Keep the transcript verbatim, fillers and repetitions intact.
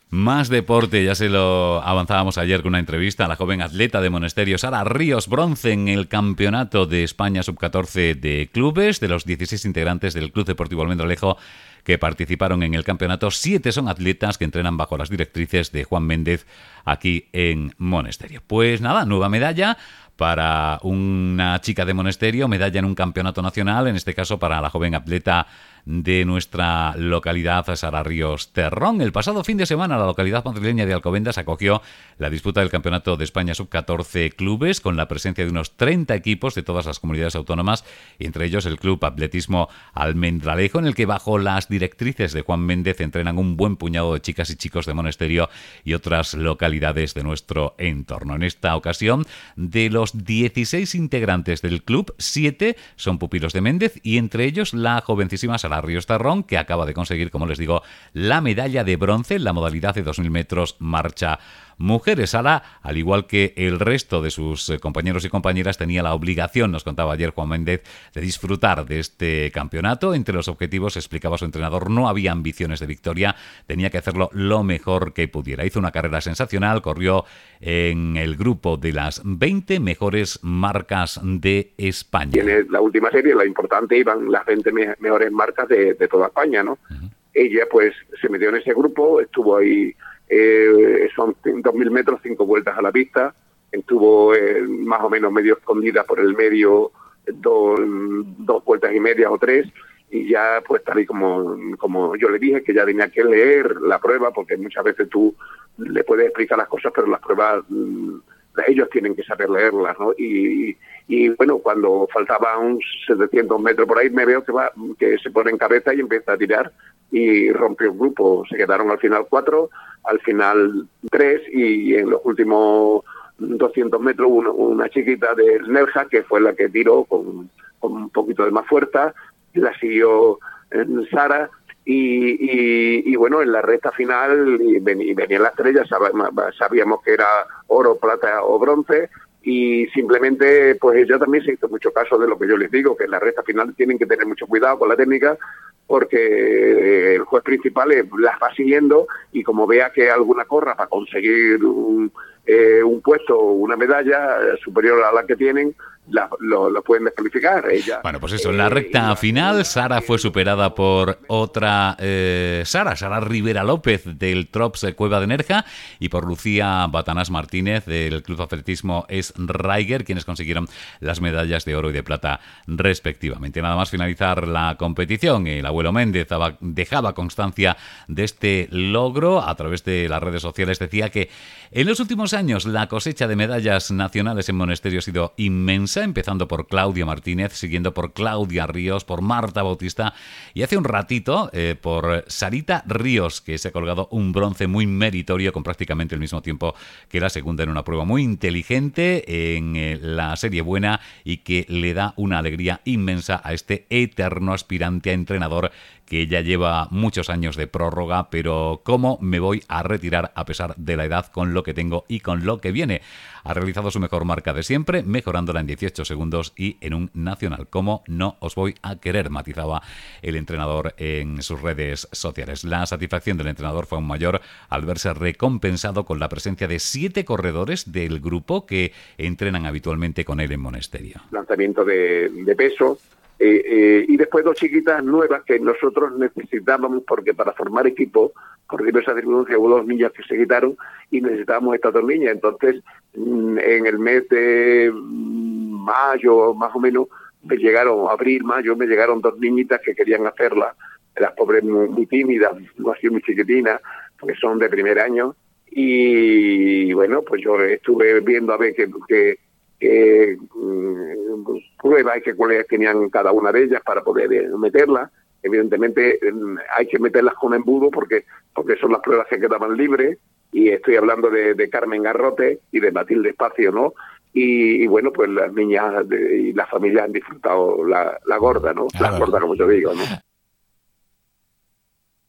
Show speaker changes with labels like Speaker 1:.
Speaker 1: Más deporte, ya se lo avanzábamos ayer con una entrevista a la joven atleta de Monasterio, Sara Ríos, bronce en el Campeonato de España sub catorce de clubes. De los dieciséis integrantes del Club Deportivo Almendralejo que participaron en el campeonato, siete son atletas que entrenan bajo las directrices de Juan Méndez aquí en Monasterio. Pues nada, nueva medalla para una chica de Monasterio, medalla en un campeonato nacional, en este caso para la joven atleta de nuestra localidad, Sara Ríos Terrón. El pasado fin de semana la localidad madrileña de Alcobendas acogió la disputa del Campeonato de España sub catorce clubes con la presencia de unos treinta equipos de todas las comunidades autónomas y entre ellos el Club Atletismo Almendralejo, en el que bajo las directrices de Juan Méndez entrenan un buen puñado de chicas y chicos de Monasterio y otras localidades de nuestro entorno. En esta ocasión, de los dieciséis integrantes del club, siete son pupilos de Méndez y entre ellos la jovencísima Sara Ríos Terrón, que acaba de conseguir, como les digo, la medalla de bronce en la modalidad de dos mil metros marcha mujeres. Sara, al igual que el resto de sus compañeros y compañeras, tenía la obligación, nos contaba ayer Juan Méndez, de disfrutar de este campeonato. Entre los objetivos, explicaba su entrenador, no había ambiciones de victoria, tenía que hacerlo lo mejor que pudiera. Hizo una carrera sensacional, corrió en el grupo de las veinte mejores marcas de España.
Speaker 2: Tiene la última serie, la importante, iban las veinte me- mejores marcas de, de toda España, ¿no? Uh-huh. Ella pues se metió en ese grupo, estuvo ahí, eh, son dos mil metros, cinco vueltas a la pista, estuvo eh, más o menos medio escondida por el medio, do, dos vueltas y media o tres, y ya pues tal y como, como yo le dije, que ya tenía que leer la prueba, porque muchas veces tú le puedes explicar las cosas, pero las pruebas mmm, ellos tienen que saber leerlas, ¿no? Y, y bueno, cuando faltaban setecientos metros por ahí, me veo que va, que se pone en cabeza y empieza a tirar y rompió el grupo. Se quedaron al final cuatro, al final tres, y en los últimos doscientos metros una, una chiquita del Nerja, que fue la que tiró con, con un poquito de más fuerza, la siguió en Sara. Y, y, y bueno, en la recta final y ven, y venían las estrellas, sabíamos que era oro, plata o bronce, y simplemente pues ella también se hizo mucho caso de lo que yo les digo, que en la recta final tienen que tener mucho cuidado con la técnica, porque el juez principal las va siguiendo y como vea que alguna corra para conseguir un, eh, un puesto o una medalla superior a la que tienen, La, lo, lo pueden descalificar. Ella,
Speaker 1: bueno, pues eso, en la recta eh, final, Sara fue superada por otra eh, Sara, Sara Rivera López del Trops Cueva de Nerja y por Lucía Batanás Martínez del Club Atletismo Es Riger, quienes consiguieron las medallas de oro y de plata respectivamente. Nada más finalizar la competición, el abuelo Méndez dejaba constancia de este logro a través de las redes sociales. Decía que en los últimos años la cosecha de medallas nacionales en Monasterio ha sido inmensa, empezando por Claudia Martínez, siguiendo por Claudia Ríos, por Marta Bautista y hace un ratito eh, por Sarita Ríos, que se ha colgado un bronce muy meritorio con prácticamente el mismo tiempo que la segunda en una prueba muy inteligente en eh, la serie buena y que le da una alegría inmensa a este eterno aspirante a entrenador que ya lleva muchos años de prórroga, pero ¿cómo me voy a retirar a pesar de la edad con lo que tengo y con lo que viene? Ha realizado su mejor marca de siempre, mejorándola en dieciocho segundos y en un nacional. ¿Cómo no os voy a querer?, matizaba el entrenador en sus redes sociales. La satisfacción del entrenador fue aún mayor al verse recompensado con la presencia de siete corredores del grupo que entrenan habitualmente con él en Monasterio.
Speaker 2: Lanzamiento de, de peso. Eh, eh, y después dos chiquitas nuevas que nosotros necesitábamos porque para formar equipo, por diversas circunstancias, hubo dos niñas que se quitaron y necesitábamos estas dos niñas. Entonces, en el mes de mayo, más o menos, me llegaron, abril, mayo, me llegaron dos niñitas que querían hacerla. Las pobres muy, muy tímidas, no así muy chiquitinas, porque son de primer año. Y bueno, pues yo estuve viendo a ver que... que que um, pruebas y qué cuáles tenían cada una de ellas para poder eh, meterlas. Evidentemente um, hay que meterlas con embudo porque porque son las pruebas que quedaban libres, y estoy hablando de, de Carmen Garrote y de Matilde Espacio, ¿no? Y, y bueno, pues las niñas de, y las familias han disfrutado la, la gorda, ¿no? Claro. La gorda, como yo digo, ¿no?